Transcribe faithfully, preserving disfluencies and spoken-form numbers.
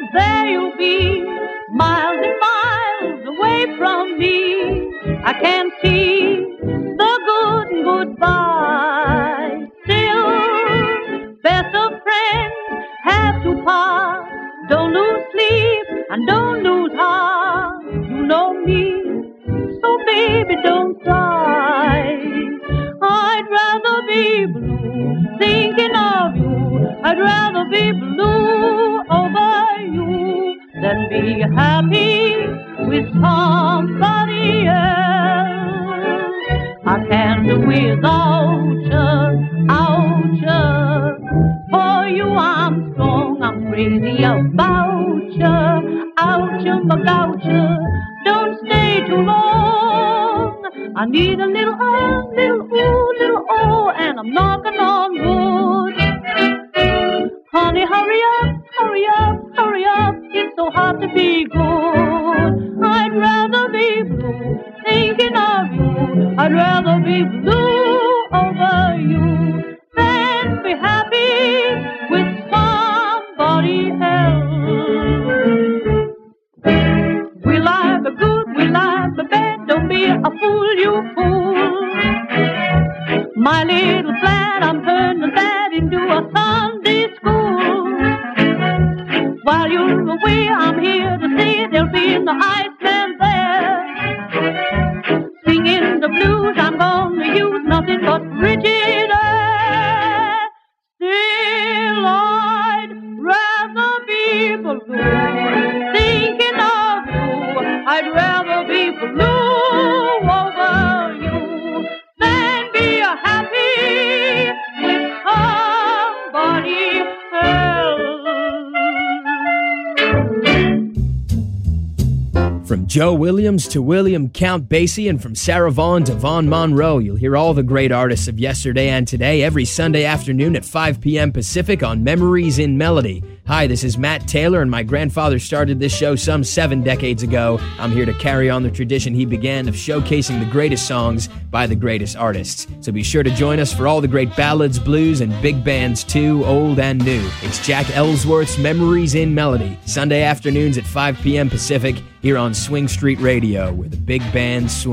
there you'll be, miles and miles away from me. I can see the good and goodbye. Still, best of friends have to part. Don't lose sleep and don't lose heart. You know me, so baby don't cry. I'd rather be blue thinking of you. I'd rather be blue over you than be happy with somebody else. I can't do without you, out you. For you I'm strong, I'm crazy about you, out you, about you. Don't stay too long. I need a little ah, little ooh, little oh, and I'm knocking on wood. Honey, hurry up, hurry up, hurry up. It's so hard to be good. I'd rather be blue thinking of you. I'd rather be blue over you than be happy with somebody else. Will I be good? Will I be bad? Don't be a fool, you fool. My little flat, I'm turning that into a Sunday school. While you're away, I'm here to say there'll be no Iceman there. Singing the blues, I'm gonna use nothing but rigid air. Still, I'd rather be blue thinking of you. I'd rather be blue over you than be happy with somebody else. From Joe Williams to William Count Basie, and from Sarah Vaughan to Vaughn Monroe, you'll hear all the great artists of yesterday and today every Sunday afternoon at five p.m. Pacific on Memories in Melody. Hi, this is Matt Taylor, and my grandfather started this show some seven decades ago. I'm here to carry on the tradition he began of showcasing the greatest songs by the greatest artists. So be sure to join us for all the great ballads, blues, and big bands too, old and new. It's Jack Ellsworth's Memories in Melody, Sunday afternoons at five p.m. Pacific, here on Swing Street Radio, where the big bands swing.